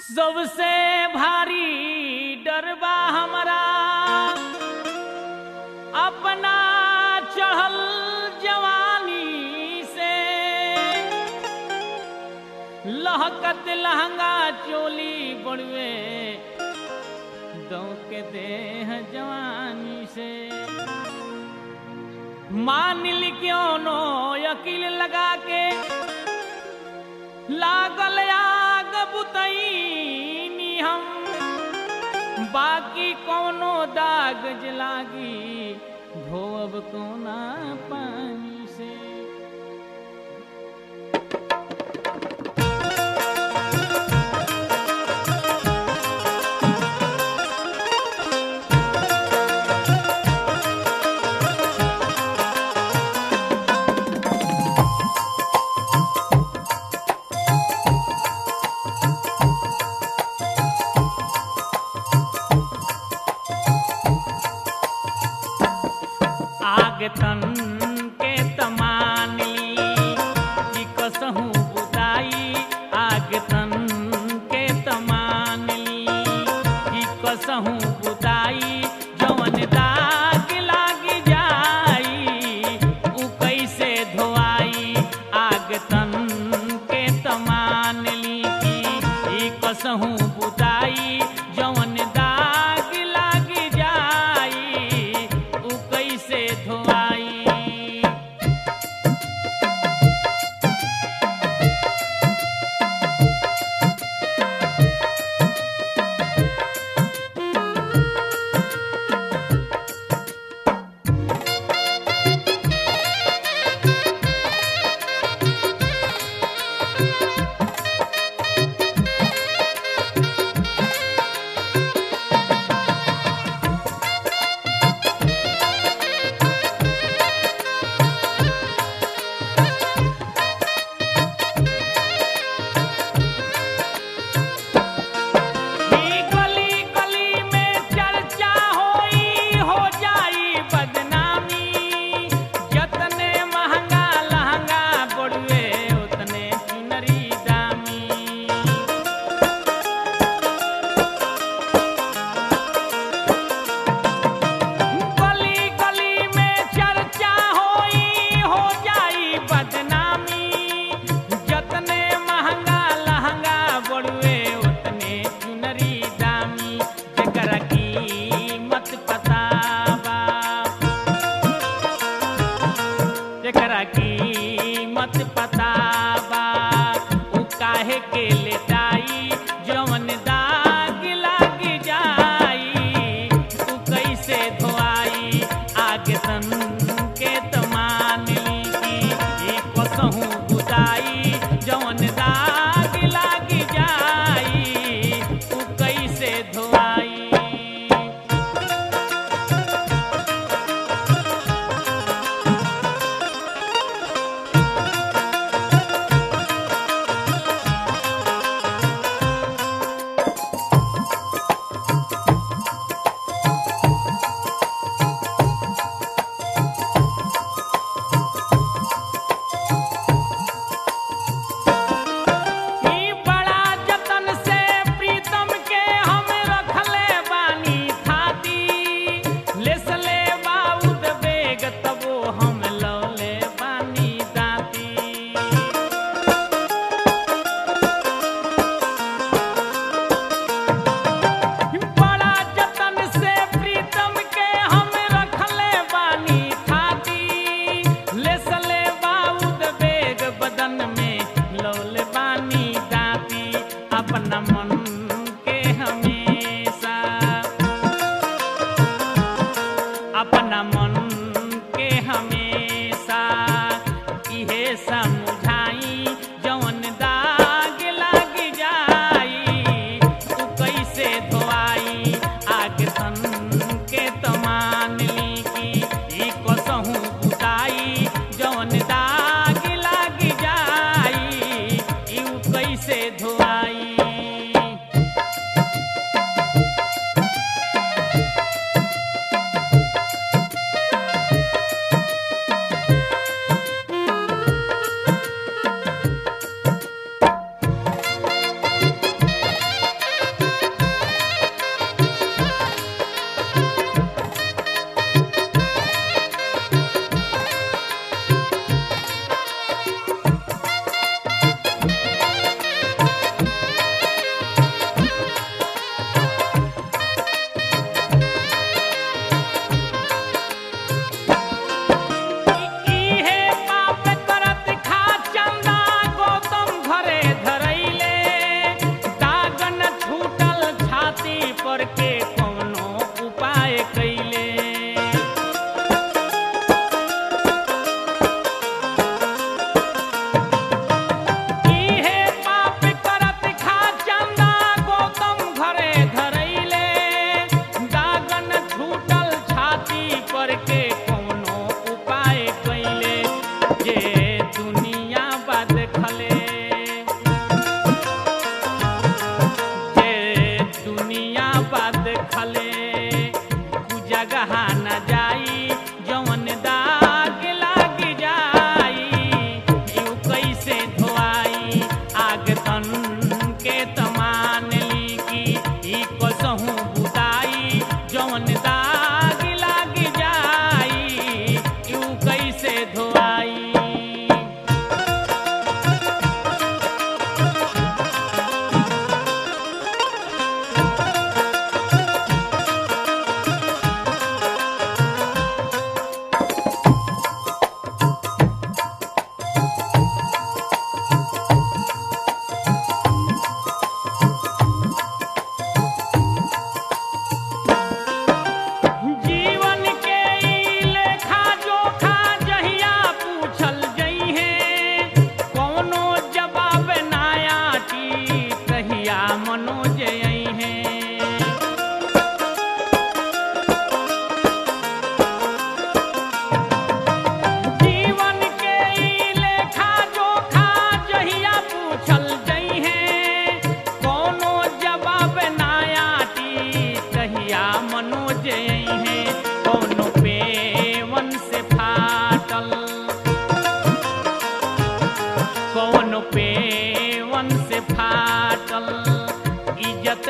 सबसे भारी डरबा हमरा अपना चढ़ल जवानी से। लहकत लहंगा चोली बड़ुए दौके देह जवानी से। मान ली क्यों नो यकील लगा के लागल आग बुतईनी हम, बाकी कोनो दाग जलागी धोब कोना पानी से। तन के तमान ली कि कसहूं बुताई, आग तन के तमान ली कि कसहूं बुताई। जवन दाग लाग जाई उ कैसे धोआई, आग तन के तमान ली कि कसहूं बुताई। जवन दाग लाग जाई उ कैसे धोआई। कीमत पता बा उ काहे के लेटाई। जवन दाग लाग जाई उ कैसे धोआई, आग तन के तमान ली कि कसहूं बुताई। जवन दाग लाग जाई उ कैसे धोआई।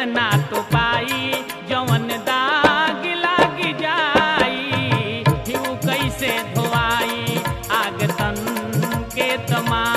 ना तो पाई जवन दाग लाग जाई हिउ कैसे धोआई आग तन के तमा